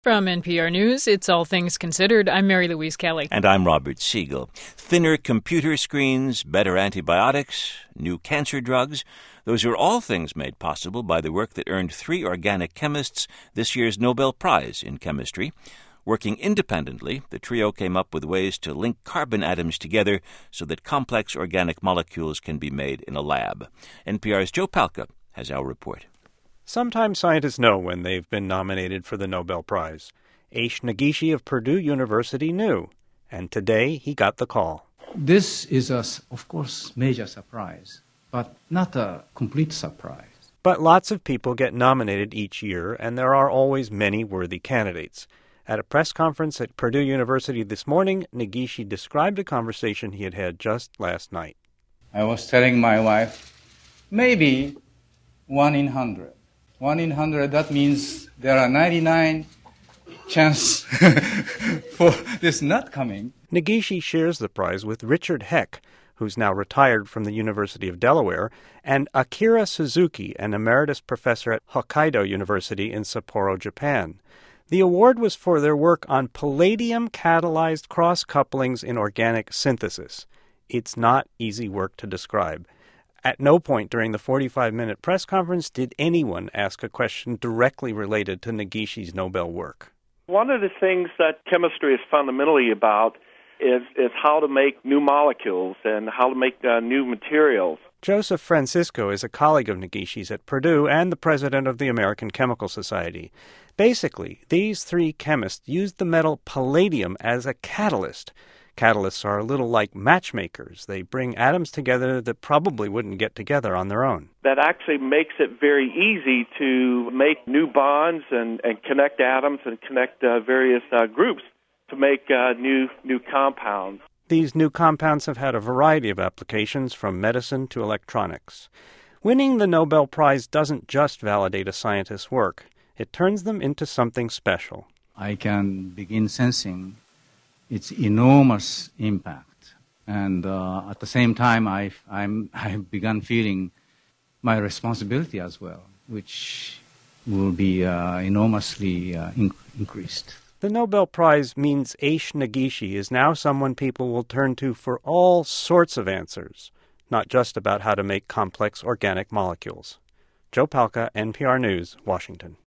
From NPR News, it's All Things Considered. I'm Mary Louise Kelly. And I'm Robert Siegel. Thinner computer screens, better antibiotics, new cancer drugs. Those are all things made possible by the work that earned 3 organic chemists this year's Nobel Prize in Chemistry. Working independently, the trio came up with ways to link carbon atoms together so that complex organic molecules can be made in a lab. NPR's Joe Palca has our report. Sometimes scientists know when they've been nominated for the Nobel Prize. Aish Nagishi of Purdue University knew, and today he got the call. This is, of course, major surprise, but not a complete surprise. But lots of people get nominated each year, and there are always many worthy candidates. At a press conference at Purdue University this morning, Nagishi described a conversation he had had just last night. I was telling my wife, maybe 1 in 100. 1 in 100, that means there are 99 chance for this not coming. Nagishi shares the prize with Richard Heck, who's now retired from the University of Delaware, and Akira Suzuki, an emeritus professor at Hokkaido University in Sapporo, Japan. The award was for their work on palladium-catalyzed cross-couplings in organic synthesis. It's not easy work to describe. At no point during the 45-minute press conference did anyone ask a question directly related to Nagishi's Nobel work. One of the things that chemistry is fundamentally about is how to make new molecules and how to make new materials. Joseph Francisco is a colleague of Nagishi's at Purdue and the president of the American Chemical Society. Basically, these 3 chemists used the metal palladium as a catalyst. Catalysts are a little like matchmakers. They bring atoms together that probably wouldn't get together on their own. That actually makes it very easy to make new bonds and connect atoms and connect various groups to make new compounds. These new compounds have had a variety of applications, from medicine to electronics. Winning the Nobel Prize doesn't just validate a scientist's work. It turns them into something special. I can begin sensing its enormous impact. And at the same time, I've begun feeling my responsibility as well, which will be enormously increased. The Nobel Prize means Aish Nagishi is now someone people will turn to for all sorts of answers, not just about how to make complex organic molecules. Joe Palca, NPR News, Washington.